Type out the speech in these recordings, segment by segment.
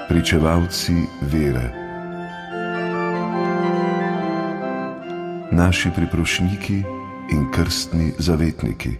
pričevalci vere, naši priprošniki in krstni zavetniki.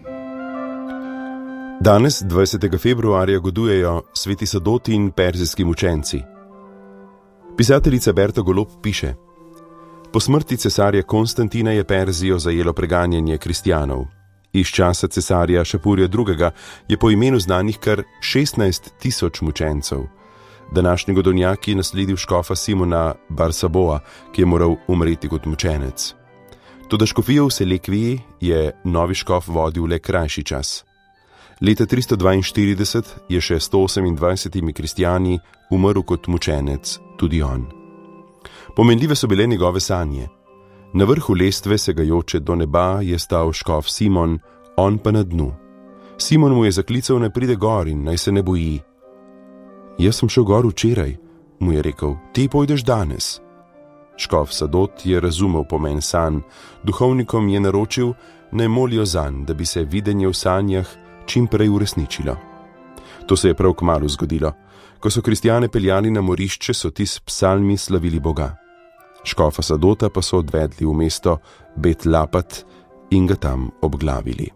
Danes, 20. februarja, godujejo sveti Sadoti in perzijski mučenci. Pisateljica Berta Golob piše: po smrti cesarja Konstantina je Perzijo zajelo preganjanje kristjanov. Iz časa cesarja Šapurja II. Je po imenu znanih kar 16.000 mučencev. Današnji godovnjak je nasledil škofa Simona Barsaboa, ki je moral umreti kot mučenec. Toda škofijo v Selekviji je novi škof vodil le krajši čas. Leta 342 je še 128 kristjani umrl kot mučenec, tudi on. Pomenljive so bile njegove sanje. Na vrhu lestve, segajoče do neba, je stal škof Simon, on pa na dnu. Simon mu je zaklical, naj pride gor in naj se ne boji. Jaz sem šel gor včeraj, mu je rekel, ti pojdeš danes. Škof Sadot je razumel pomen sanj, duhovnikom je naročil, naj molijo zanj, da bi se videnje v sanjah čim prej uresničilo. To se je prav kmalu zgodilo. Ko so kristjane peljali na morišče, so ti s psalmi slavili Boga. Škofa Sadota pa so odvedli v mesto Bet Lapat in ga tam obglavili.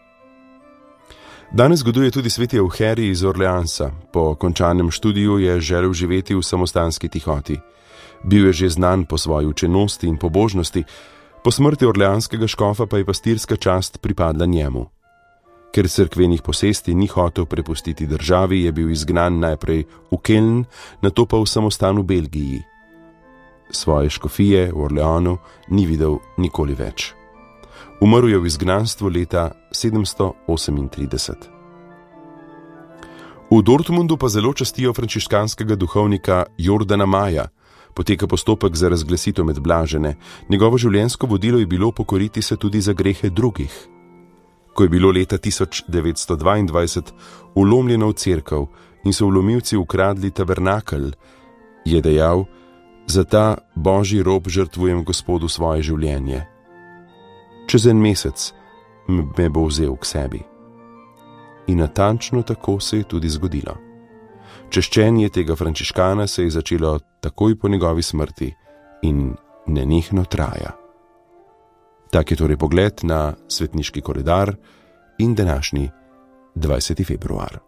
Danes goduje tudi sveti Evherij iz Orleansa. Po končanem študiju je želel živeti v samostanski tihoti. Bil je že znan po svoji učenosti in pobožnosti, po smrti orleanskega škofa pa je pastirska čast pripadla njemu. Ker cerkvenih posesti ni hotel prepustiti državi, je bil izgnan najprej v Keln, nato pa v samostan v Belgiji. Svoje škofije v Orleanu ni videl nikoli več. Umrl je v izgnanstvu leta 738. V Dortmundu pa zelo častijo frančiškanskega duhovnika Jordana Maja. Poteka postopek za razglasitev med blažene. Njegovo življenjsko vodilo je bilo pokoriti se tudi za grehe drugih. Ko je bilo leta 1922 vlomljeno v cerkev in so vlomilci ukradli tabernakelj, je dejal: za ta božji rob žrtvujem Gospodu svoje življenje. Čez en mesec me bo vzel k sebi. In natančno tako se je tudi zgodilo. Češčenje tega frančiškana se je začelo takoj po njegovi smrti in nenehno traja. Tak je torej pogled na svetniški koledar in današnji 20. februar.